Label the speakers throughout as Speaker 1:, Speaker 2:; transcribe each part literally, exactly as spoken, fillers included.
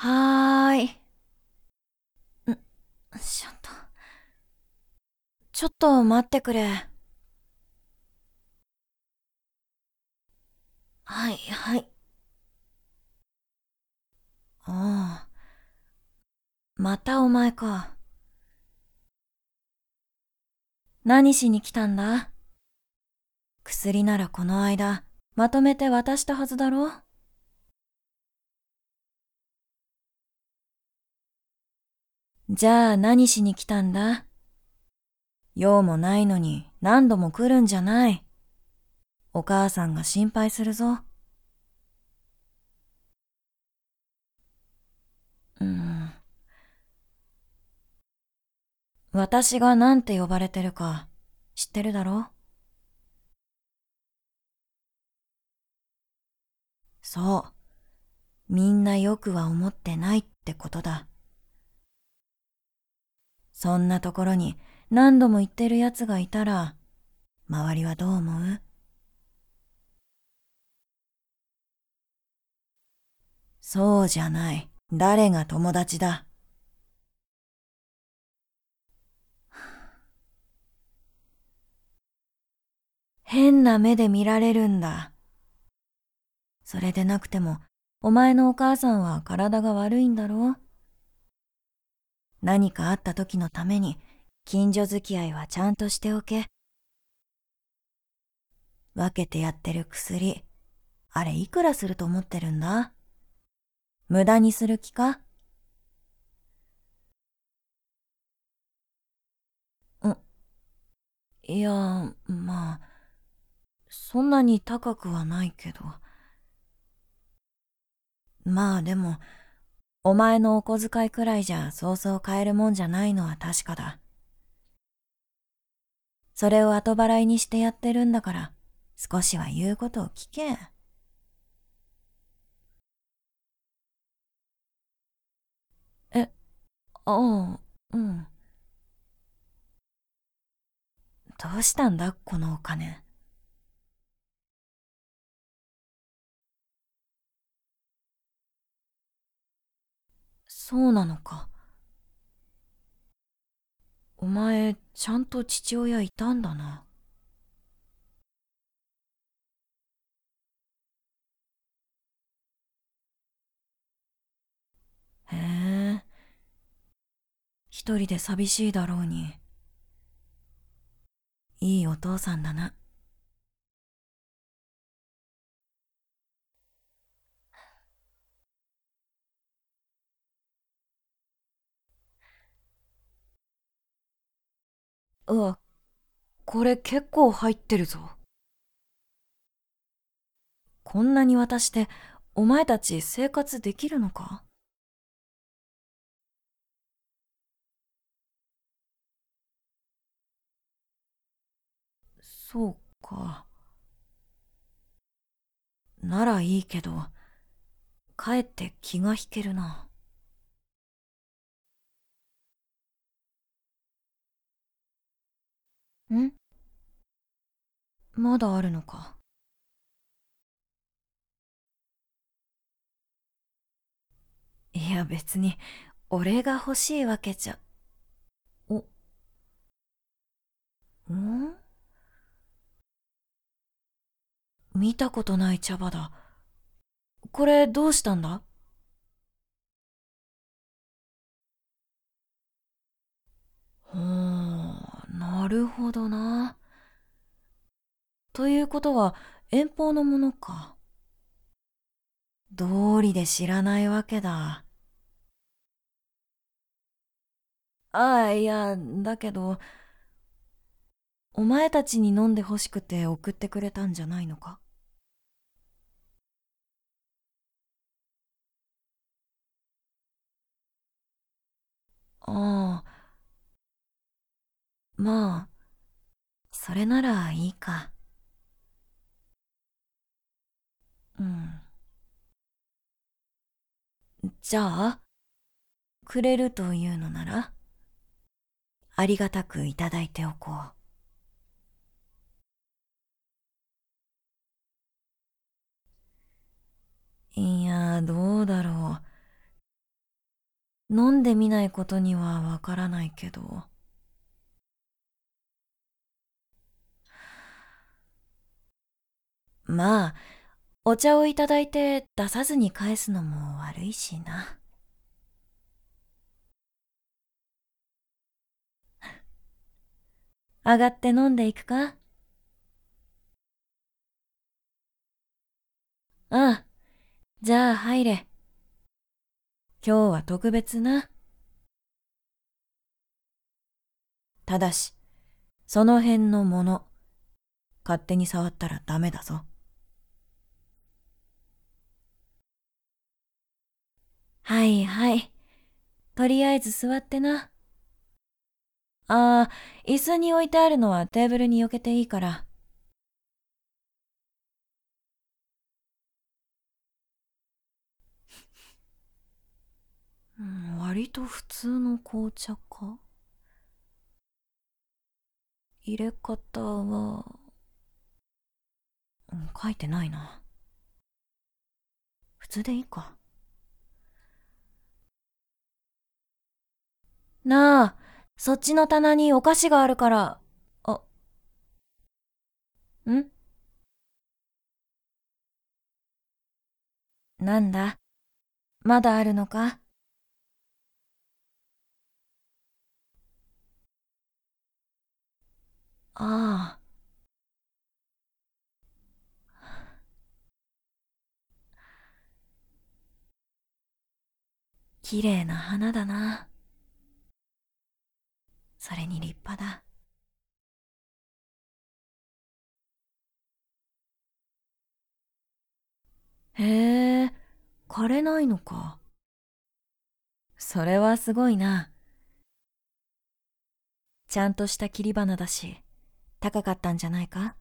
Speaker 1: はーい。ん、ちょっと、ちょっと待ってくれ。はい、はい。ああ、またお前か。何しに来たんだ？薬ならこの間、まとめて渡したはずだろ？じゃあ何しに来たんだ？用もないのに何度も来るんじゃない。お母さんが心配するぞ。うーん。私がなんて呼ばれてるか知ってるだろ？そう。みんなよくは思ってないってことだ。そんなところに何度も言ってる奴がいたら、周りはどう思う？そうじゃない。誰が友達だ。変な目で見られるんだ。それでなくても、お前のお母さんは体が悪いんだろう？何かあった時のために、近所付き合いはちゃんとしておけ。分けてやってる薬、あれいくらすると思ってるんだ？無駄にする気か？ん、いや、まあ、そんなに高くはないけど。まあでも、お前のお小遣いくらいじゃそうそう買えるもんじゃないのは確かだ。それを後払いにしてやってるんだから、少しは言うことを聞け。え、ああ、うん。どうしたんだ、このお金。そうなのか。お前、ちゃんと父親いたんだな。へえ、一人で寂しいだろうに。いいお父さんだな。うわ、これ結構入ってるぞ。こんなに渡して、お前たち生活できるのか？そうか。ならいいけど、かえって気が引けるな。ん？まだあるのか。いや別に、俺が欲しいわけじゃ。お、ん？見たことない茶葉だ。これどうしたんだ？ほー、なるほどな。ということは、遠方のものか。道理で知らないわけだ。ああ、いや、だけど、お前たちに飲んで欲しくて送ってくれたんじゃないのか？ああ、まあ、それならいいか。うん。じゃあ、くれるというのなら、ありがたくいただいておこう。いや、どうだろう。 飲んでみないことにはわからないけど。まあ、お茶をいただいて出さずに返すのも悪いしな。上がって飲んでいくか？ああ、じゃあ入れ。今日は特別な。ただし、その辺のもの、勝手に触ったらダメだぞ。はいはい。とりあえず座ってな。ああ、椅子に置いてあるのはテーブルに避けていいから。うん、割と普通の紅茶か？入れ方は、うん、書いてないな。普通でいいか。なあ、そっちの棚にお菓子があるから。あ、ん？なんだ、まだあるのか？ああ、綺麗な花だな。それに立派だ。へえ、枯れないのか。それはすごいな。ちゃんとした切り花だし、高かったんじゃないか？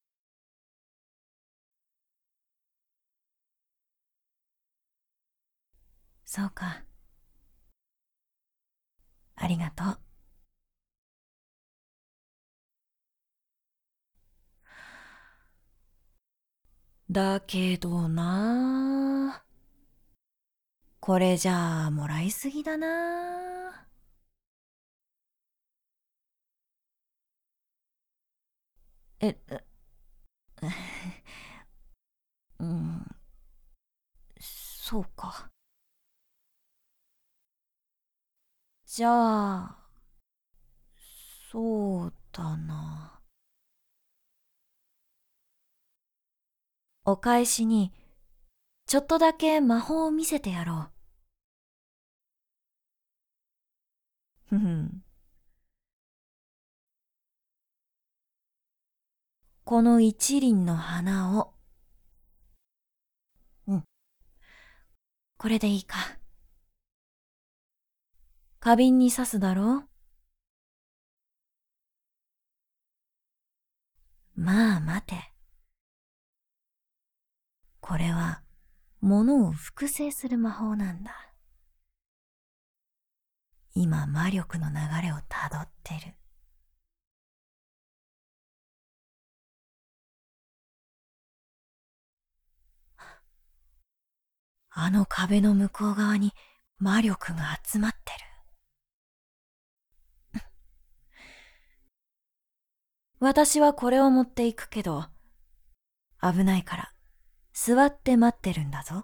Speaker 1: そうか。ありがとう。だけどな、これじゃあもらいすぎだな。え、えうん、そうか。じゃあ、そうだな。お返しに、ちょっとだけ魔法を見せてやろう。ふふん。この一輪の花を、うん、これでいいか。花瓶に刺すだろう？まあ待て。これは、物を複製する魔法なんだ。今、魔力の流れをたどってる。あの壁の向こう側に魔力が集まってる。私はこれを持っていくけど、危ないから座って待ってるんだぞ。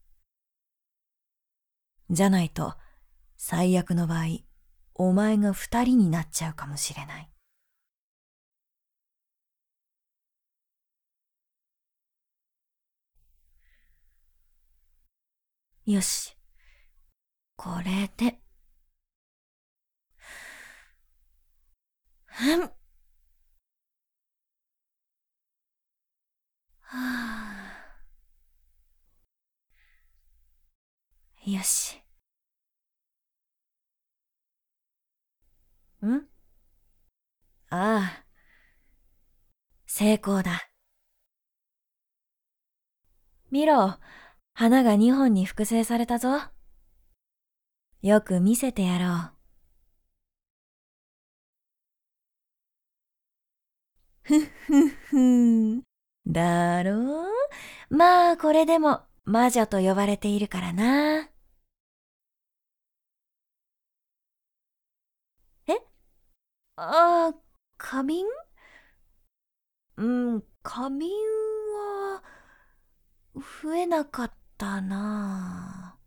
Speaker 1: じゃないと、最悪の場合、お前が二人になっちゃうかもしれない。よし、これで。ふん。はあ、よし。ん？ああ、成功だ。見ろ、花が二本に複製されたぞ。よく見せてやろう。ふっふっふん。だろう？まあこれでも魔女と呼ばれているからな。 ああ、花瓶。うん、花瓶は、増えなかったな。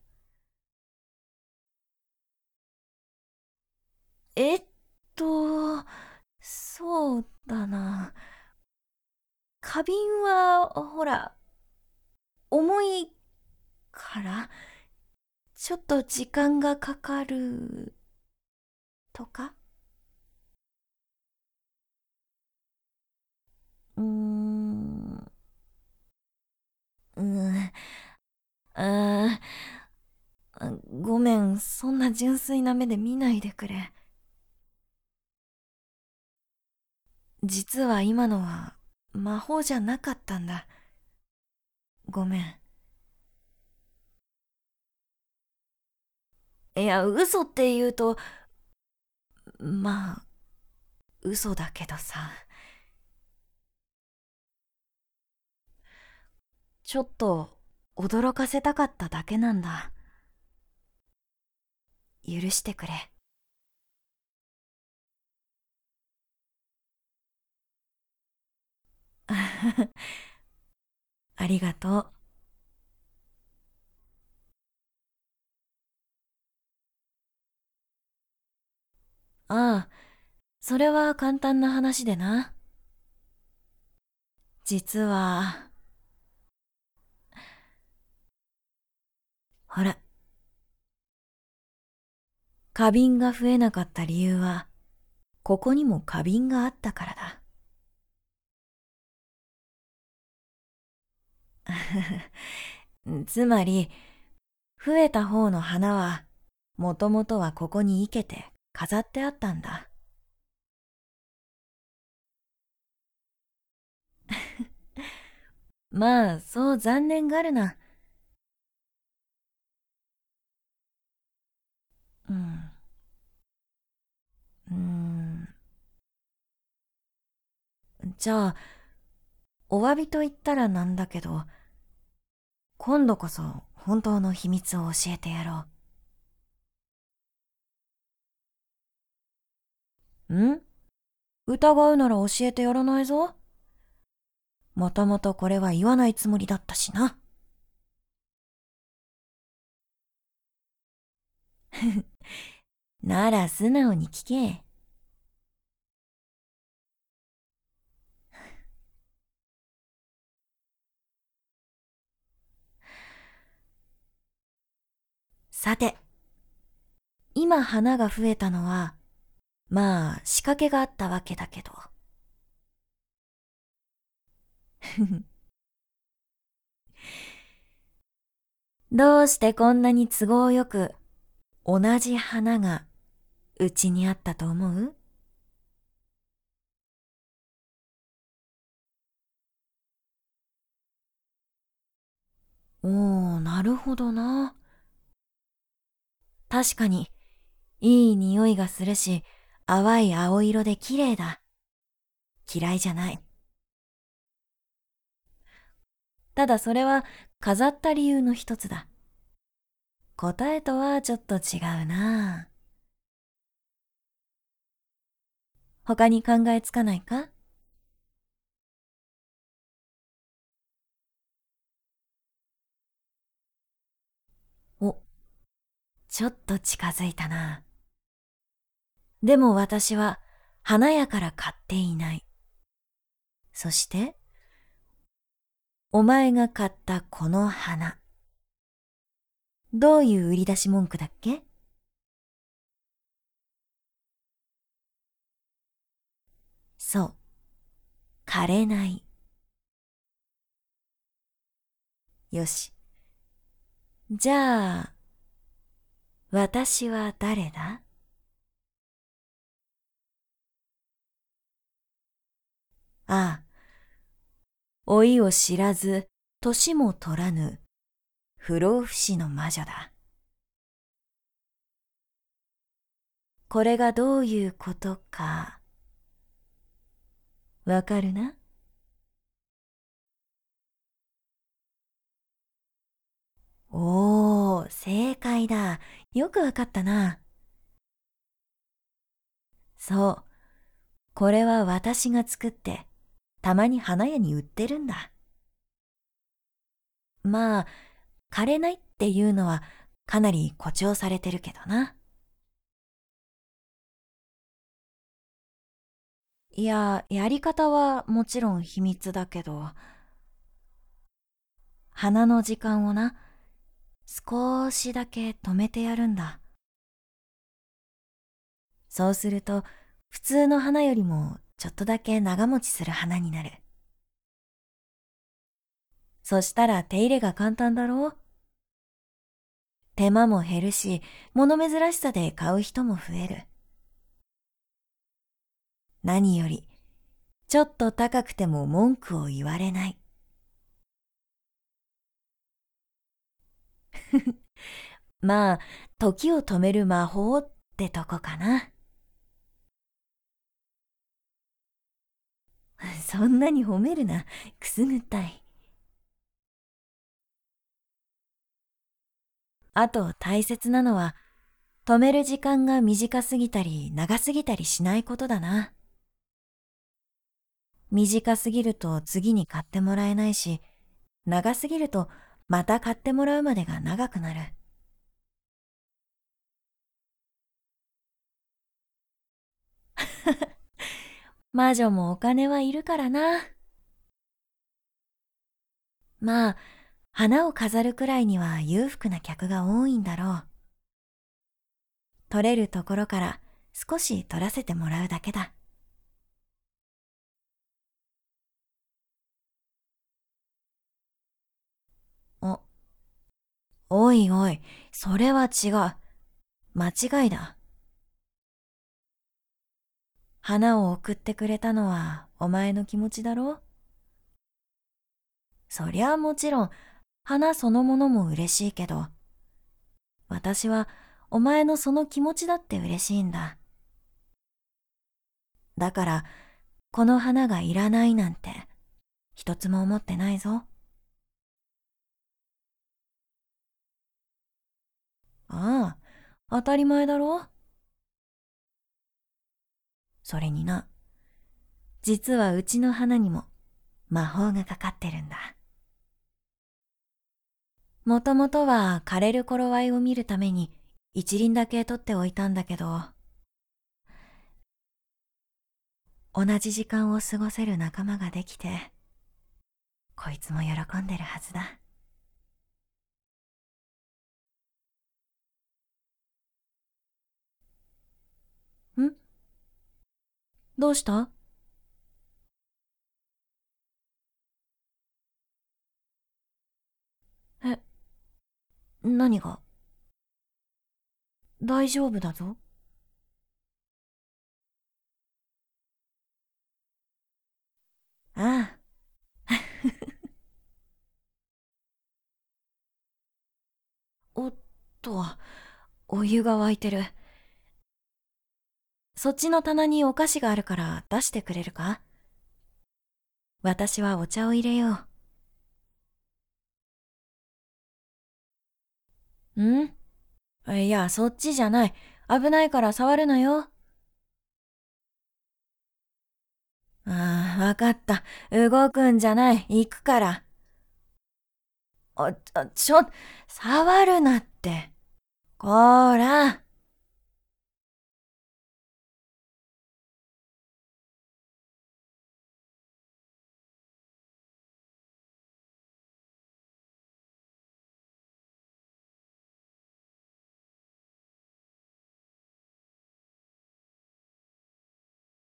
Speaker 1: えっと、そうだな。花瓶は、ほら、重いから、ちょっと時間がかかる、とか。うーん、うん、あーごめん、そんな純粋な目で見ないでくれ。実は今のは魔法じゃなかったんだ。ごめん。いや、嘘って言うと、まあ、嘘だけどさ。ちょっと驚かせたかっただけなんだ。許してくれ。ありがとう。ああ、それは簡単な話でな。実は、ほら、花瓶が増えなかった理由は、ここにも花瓶があったからだ。つまり、増えた方の花は、もともとはここに生けて飾ってあったんだ。まあ、そう残念がるな。うん。うーん。じゃあ、お詫びと言ったらなんだけど、今度こそ本当の秘密を教えてやろう。ん疑うなら教えてやらないぞ。もともとこれは言わないつもりだったしな。なら素直に聞け。さて、今花が増えたのは、まあ仕掛けがあったわけだけど。どうしてこんなに都合よく同じ花がうちにあったと思う？おー、なるほどな。確かに、いい匂いがするし、淡い青色で綺麗だ。嫌いじゃない。ただそれは飾った理由の一つだ。答えとはちょっと違うな。他に考えつかないか？お、ちょっと近づいたな。でも私は花屋から買っていない。そして、お前が買ったこの花。どういう売り出し文句だっけ？そう、枯れない。よし。じゃあ、私は誰だ？ああ、老いを知らず、年も取らぬ、不老不死の魔女だ。これがどういうことか、わかるな？おー、正解だ。よくわかったな。そう。 これは私が作って、たまに花屋に売ってるんだ。まあ、枯れないっていうのはかなり誇張されてるけどな。いや、やり方はもちろん秘密だけど、花の時間をな、少しだけ止めてやるんだ。そうすると、普通の花よりもちょっとだけ長持ちする花になる。そしたら手入れが簡単だろう。手間も減るし、物珍しさで買う人も増える。何より、ちょっと高くても文句を言われない。まあ、時を止める魔法ってとこかな。そんなに褒めるな、くすぐったい。あと大切なのは、止める時間が短すぎたり長すぎたりしないことだな。短すぎると次に買ってもらえないし、長すぎるとまた買ってもらうまでが長くなる。魔女もお金はいるからな。まあ、花を飾るくらいには裕福な客が多いんだろう。取れるところから少し取らせてもらうだけだ。お、おいおい、それは違う。間違いだ。花を送ってくれたのはお前の気持ちだろ？そりゃもちろん、花そのものも嬉しいけど、私はお前のその気持ちだって嬉しいんだ。だから、この花がいらないなんて、一つも思ってないぞ。ああ、当たり前だろ？それにな、実はうちの花にも魔法がかかってるんだ。もともとは枯れる頃合いを見るために一輪だけ取っておいたんだけど、同じ時間を過ごせる仲間ができて、こいつも喜んでるはずだ。ん？どうした？え、何が？大丈夫だぞ。ああ。おっと、お湯が沸いてる。そっちの棚にお菓子があるから出してくれるか？私はお茶を入れよう。ん？いや、そっちじゃない。危ないから触るなよ。ああ、わかった。動くんじゃない。行くから。あ、あちょ、触るなって。こーら。